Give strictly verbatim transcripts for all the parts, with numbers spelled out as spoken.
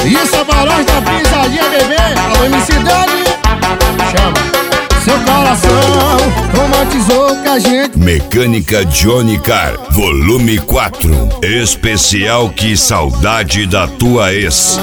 Isso é Barões da Pisadinha, bebê. Alô, M C Dani, chama. Seu coração romantizou que a gente. Mecânica Johnny Car, volume quatro. Especial Que Saudade da Tua Ex.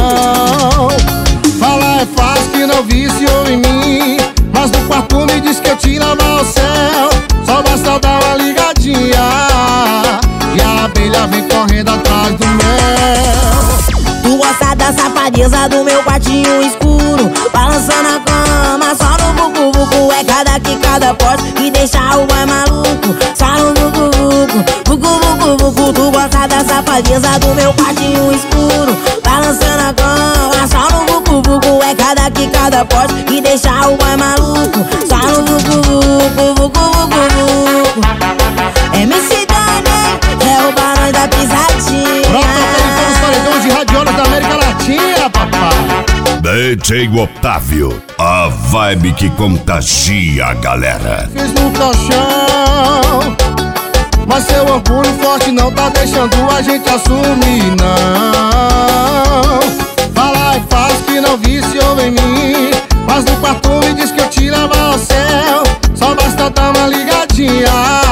Falar é fácil que não viciou em mim, mas no quarto me diz que eu te lavo ao céu. Só basta dar uma ligadinha e a abelha vem correndo atrás do mel. Tu gosta da safadeza do meu quartinho escuro, balançando a cama só no vucu-vucu. É cada que cada pote e deixa o boy maluco. Só no vucu-vucu, vucu-vucu-vucu. Tu gosta da safadeza do meu quartinho escuro, balançando a cama só no vucu-vucu. É cada que cada pote e deixa o boy maluco. Só no vucu-vucu, vucu-vucu-vucu. M C Dani é o Barões da Pisadinha. Pronto, os paredões de radiolas da América Latina, papai. D J Otávio, a vibe que contagia a galera. Fiz no colchão, mas seu orgulho forte não tá deixando a gente assumir, não. Falar é fácil que não viciou em mim, mas no quarto me diz que eu te levo ao céu. Só basta dar uma ligadinha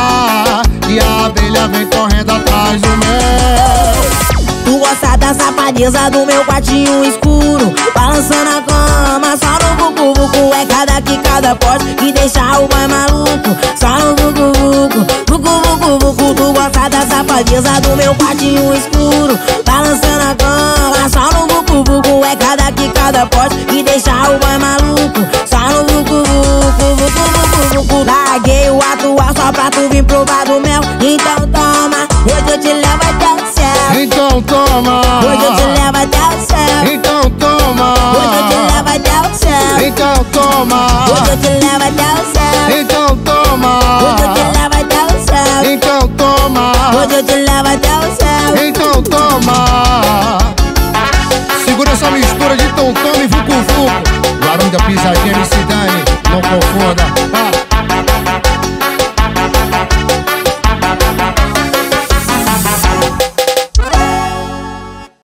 e a abelha vem correndo atrás do mel. Tu gosta da safadeza do meu quartinho escuro, balançando a cama só no vucu-vucu. É cada que cada pote e deixa o boy maluco. Só no vucu-vucu, vucu-vucu-vucu. Tu gosta da safadeza do meu quartinho escuro, balançando a cama só no vucu-vucu. É cada que cada pote e deixa o boy maluco. Só no vucu-vucu, vucu-vucu-vucu. Larguei o atual só pra tu vir provar do mel. Então toma, hoje eu te levo até o céu. Então toma, hoje eu te levo até o céu. então toma, hoje eu te levo até o céu. então toma, hoje eu te levo até o céu. então toma, hoje eu te levo até o céu. então toma, hoje eu te levo até o céu. então toma. Segura essa mistura de tom-tom e vucu-vucu. Barões da Pisadinha, M C Dani, não confunda. Ah.